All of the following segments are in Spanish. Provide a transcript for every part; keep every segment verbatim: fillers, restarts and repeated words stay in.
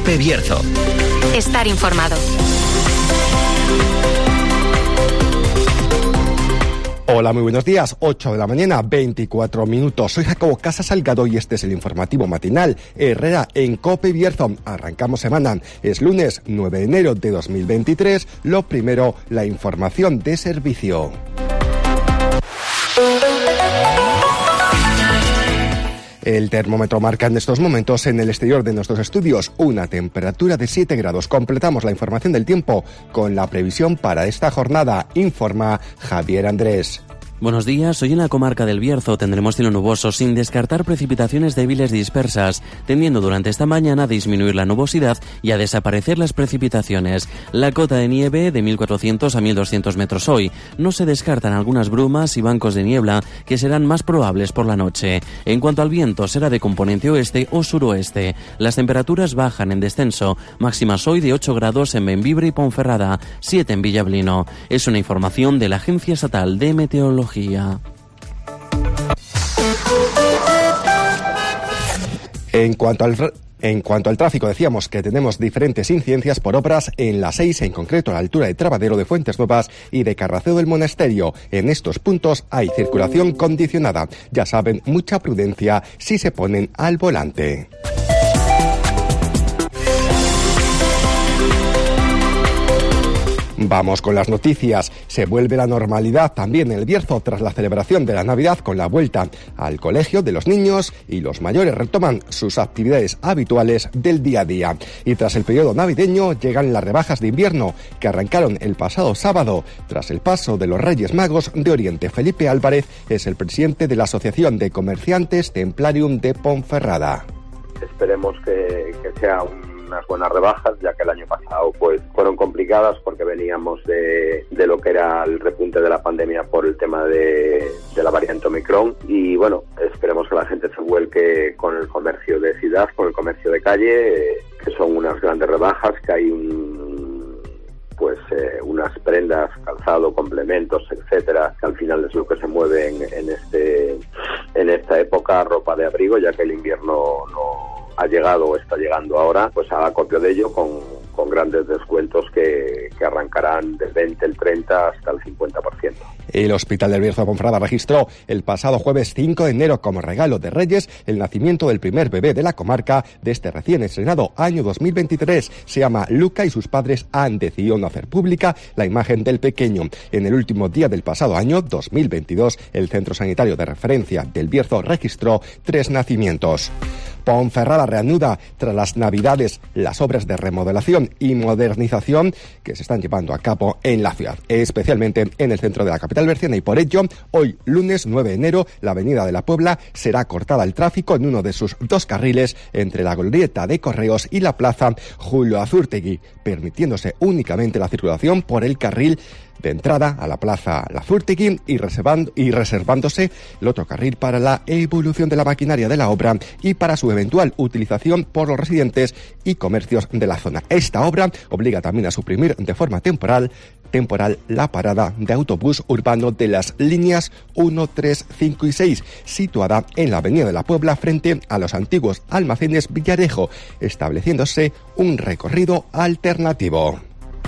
COPE Bierzo. Estar informado. Hola, muy buenos días. ocho de la mañana, veinticuatro minutos. Soy Jacobo Casa Salgado y este es el informativo matinal Herrera en COPE Bierzo. Arrancamos semana. Es lunes nueve de enero de dos mil veintitrés. Lo primero, la información de servicio. El termómetro marca en estos momentos en el exterior de nuestros estudios una temperatura de siete grados. Completamos la información del tiempo con la previsión para esta jornada. Informa Javier Andrés. Buenos días, hoy en la comarca del Bierzo tendremos cielo nuboso sin descartar precipitaciones débiles dispersas, tendiendo durante esta mañana a disminuir la nubosidad y a desaparecer las precipitaciones. La cota de nieve de mil cuatrocientos a mil doscientos metros hoy. No se descartan algunas brumas y bancos de niebla que serán más probables por la noche. En cuanto al viento, será de componente oeste o suroeste. Las temperaturas bajan en descenso, máximas hoy de ocho grados en Bembibre y Ponferrada, siete en Villablino. Es una información de la Agencia Estatal de Meteorología. En cuanto al En cuanto al tráfico, decíamos que tenemos diferentes incidencias por obras en la seis, en concreto a la altura de Trabadero, de Fuentes Nuevas y de Carraceo del Monasterio. En estos puntos hay circulación condicionada. Ya saben, mucha prudencia si se ponen al volante. Vamos con las noticias. Se vuelve la normalidad también en el Bierzo tras la celebración de la Navidad con la vuelta al colegio de los niños y los mayores retoman sus actividades habituales del día a día. Y tras el periodo navideño llegan las rebajas de invierno que arrancaron el pasado sábado tras el paso de los Reyes Magos de Oriente. Felipe Álvarez es el presidente de la Asociación de Comerciantes Templarium de Ponferrada. Esperemos que, que sea un unas buenas rebajas, ya que el año pasado pues fueron complicadas porque veníamos de, de lo que era el repunte de la pandemia por el tema de, de la variante Omicron y bueno, esperemos que la gente se vuelque con el comercio de ciudad, con el comercio de calle, eh, que son unas grandes rebajas, que hay un pues eh, unas prendas, calzado, complementos, etcétera, que al final es lo que se mueve en, en este en esta época, ropa de abrigo, ya que el invierno no ha llegado o está llegando ahora, pues haga acopio de ello con, con grandes descuentos que, que arrancarán del veinte, el treinta hasta el cincuenta por ciento. El Hospital del Bierzo de Ponferrada registró el pasado jueves cinco de enero como regalo de Reyes el nacimiento del primer bebé de la comarca de este recién estrenado año dos mil veintitrés. Se llama Luca y sus padres han decidido no hacer pública la imagen del pequeño. En el último día del pasado año dos mil veintidós, el Centro Sanitario de Referencia del Bierzo registró tres nacimientos. Ponferrada reanuda tras las Navidades las obras de remodelación y modernización que se están llevando a cabo en la ciudad, especialmente en el centro de la capital berciana, y por ello, hoy lunes nueve de enero, la avenida de la Puebla será cortada al tráfico en uno de sus dos carriles entre la glorieta de Correos y la plaza Julio Azurtegui, permitiéndose únicamente la circulación por el carril de entrada a la plaza Lazurtegui y, reservando, y reservándose el otro carril para la evolución de la maquinaria de la obra y para su eventual utilización por los residentes y comercios de la zona. Esta obra obliga también a suprimir de forma temporal temporal la parada de autobús urbano de las líneas uno, tres, cinco y seis, situada en la avenida de la Puebla frente a los antiguos almacenes Villarejo, estableciéndose un recorrido alternativo.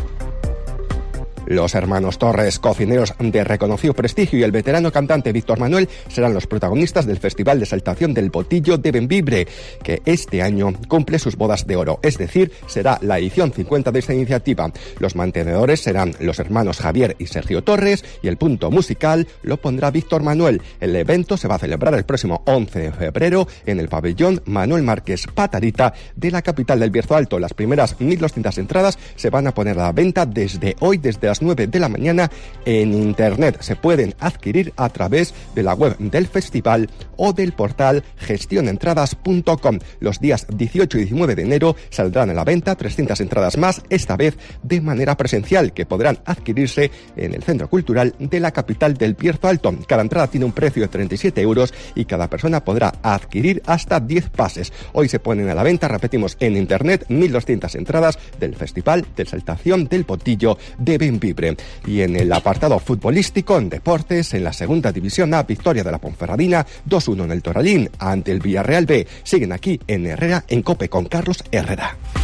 Los hermanos Torres, cocineros de reconocido prestigio, y el veterano cantante Víctor Manuel serán los protagonistas del Festival de Exaltación del Botillo de Bembibre, que este año cumple sus bodas de oro, es decir, será la edición cincuenta de esta iniciativa. Los mantenedores serán los hermanos Javier y Sergio Torres y el punto musical lo pondrá Víctor Manuel. El evento se va a celebrar el próximo once de febrero en el pabellón Manuel Márquez Patarita de la capital del Bierzo Alto. Las primeras mil doscientas entradas se van a poner a la venta desde hoy, desde las nueve de la mañana en internet. Se pueden adquirir a través de la web del festival o del portal gestión entradas punto com. Los días dieciocho y diecinueve de enero saldrán a la venta trescientas entradas más, esta vez de manera presencial, que podrán adquirirse en el Centro Cultural de la capital del Bierzo Alto. Cada entrada tiene un precio de treinta y siete euros y cada persona podrá adquirir hasta diez pases. Hoy se ponen a la venta, repetimos, en internet mil doscientas entradas del Festival de Exaltación del Botillo de Bembibre. Y en el apartado futbolístico, en deportes, en la segunda división A, victoria de la Ponferradina dos uno en el Toralín ante el Villarreal B. Siguen aquí en Herrera en COPE con Carlos Herrera.